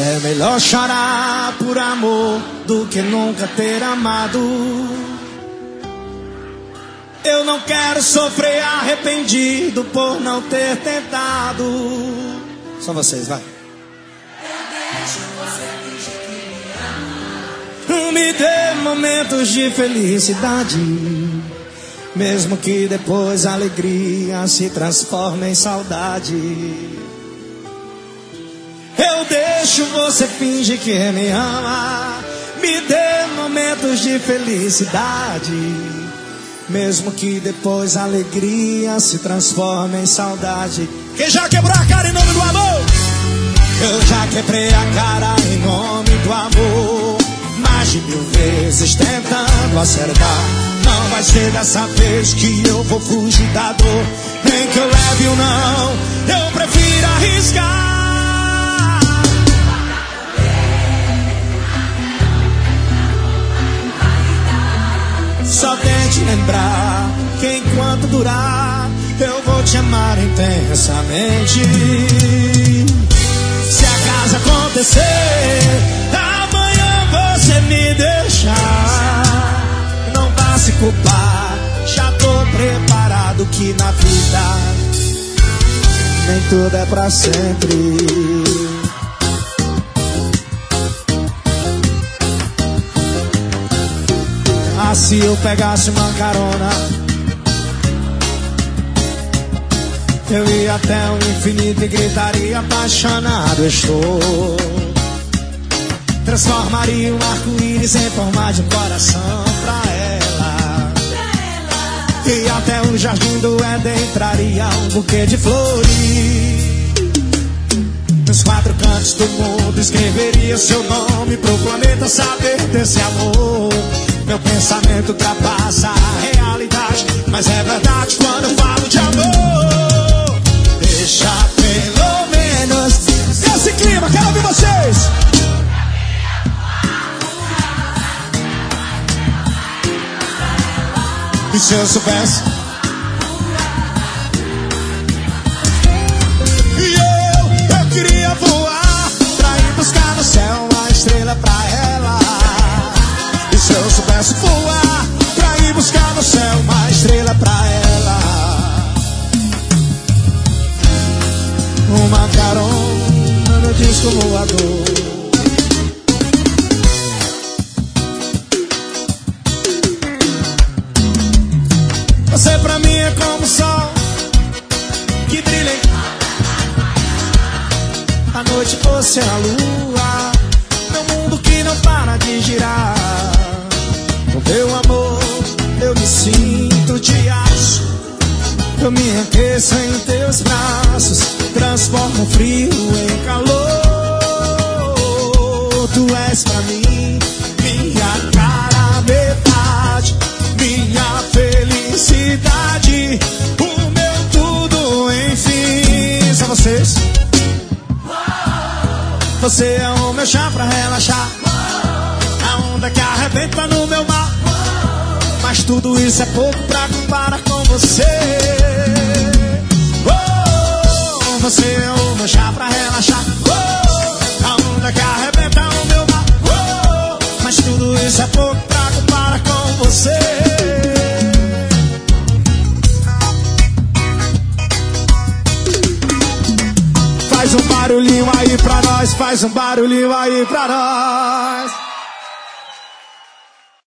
É melhor chorar por amor do que nunca ter amado. Eu não quero sofrer arrependido por não ter tentado. Só vocês, vai. Eu deixo você fingir que me ama. Me dê momentos de felicidade, mesmo que depois a alegria se transforme em saudade. Eu deixo você fingir que me ama. Me dê momentos de felicidade, mesmo que depois a alegria se transforme em saudade. Quem já quebrou a cara em nome do amor? Eu já quebrei a cara em nome do amor, mais de 1000 vezes tentando acertar. Não vai ser dessa vez que eu vou fugir da dor, nem que eu leve um não, eu prefiro arriscar. Só tente lembrar que enquanto durar eu vou te amar intensamente. Se acaso acontecer amanhã você me deixar, não vá se culpar, já tô preparado que na vida nem tudo é pra sempre. Ah, se eu pegasse uma carona, eu ia até o infinito e gritaria apaixonado estou. Transformaria um arco-íris em forma de um coração pra ela. E até o jardim do Éden entraria um buquê de flores. Nos 4 cantos do mundo escreveria seu nome pro planeta saber desse amor. Meu pensamento ultrapassa a realidade, mas é verdade quando eu falo de amor. Deixa pelo menos esse clima, quero ouvir vocês. E se eu soubesse? E eu queria voar pra ir buscar no céu uma estrela pra ela. E se eu soubesse voar pra ir buscar no céu uma estrela pra ela, uma carona no disco voador. Você pra mim é como o sol que brilha à noite, você é a lua, meu mundo que não para de girar. Com teu amor eu me sinto de aço, eu me aqueço em teus braços, transformo o frio em calor. Tu és pra mim minha cara metade, minha felicidade, o meu tudo, enfim. Só vocês. Você é o meu chá pra relaxar, a onda que arrebenta no meu mar. Mas tudo isso é pouco pra comparar com você. Oh, você é o meu chá pra relaxar, oh, a onda que arrebenta no meu mar. Oh, mas tudo isso é pouco pra comparar com você. Faz um barulhinho aí pra nós, faz um barulhinho aí pra nós.